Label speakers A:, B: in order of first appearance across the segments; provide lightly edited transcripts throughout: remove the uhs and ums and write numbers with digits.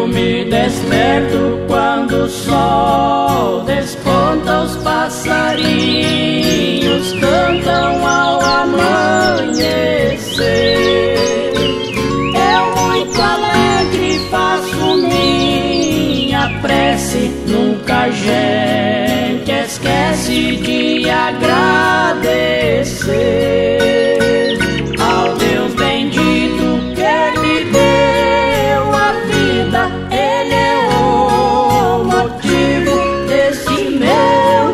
A: me desperto quando o sol desponta, os passarinhos cantam ao amanhecer. Eu muito alegre faço minha prece, nunca a gente esquece de agradecer ao Deus bendito que me deu a vida. Ele é o motivo desse meu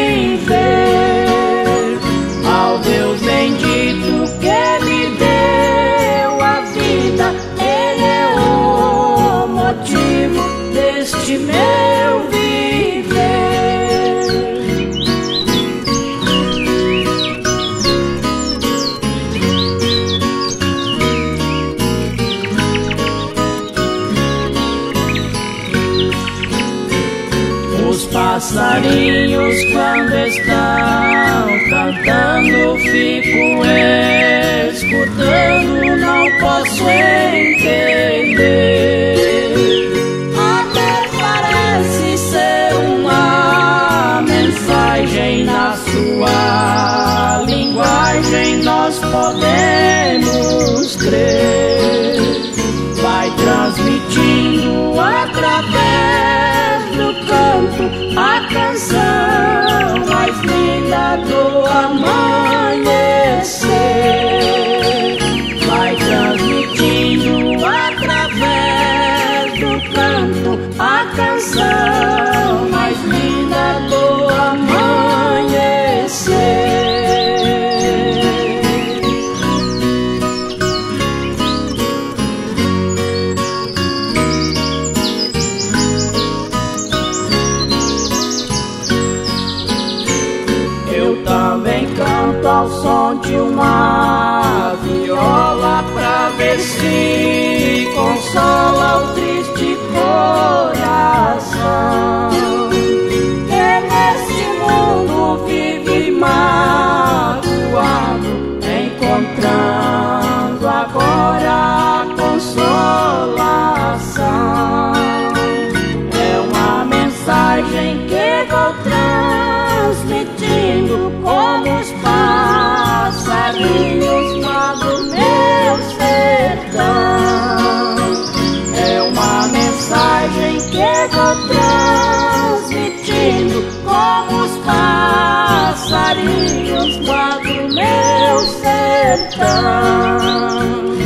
A: viver. Ao Deus bendito que me deu a vida. Ele é o motivo deste meu viver. Os passarinhos quando estão cantando, fico escutando, não posso entender. Até parece ser uma mensagem, na sua linguagem nós podemos crer. Vai transmitindo através do canto a canção mais linda do amanhecer. Vai transmitindo através do canto a canção mais linda do amanhecer. Também canto ao som de uma viola, pra ver se consola o triste coração que neste mundo vive magoado, encontrando agora a consolação. É uma mensagem que vou transmitindo como os passarinhos lá do meu sertão. É uma mensagem que vou transmitindo como os passarinhos lá do meu sertão.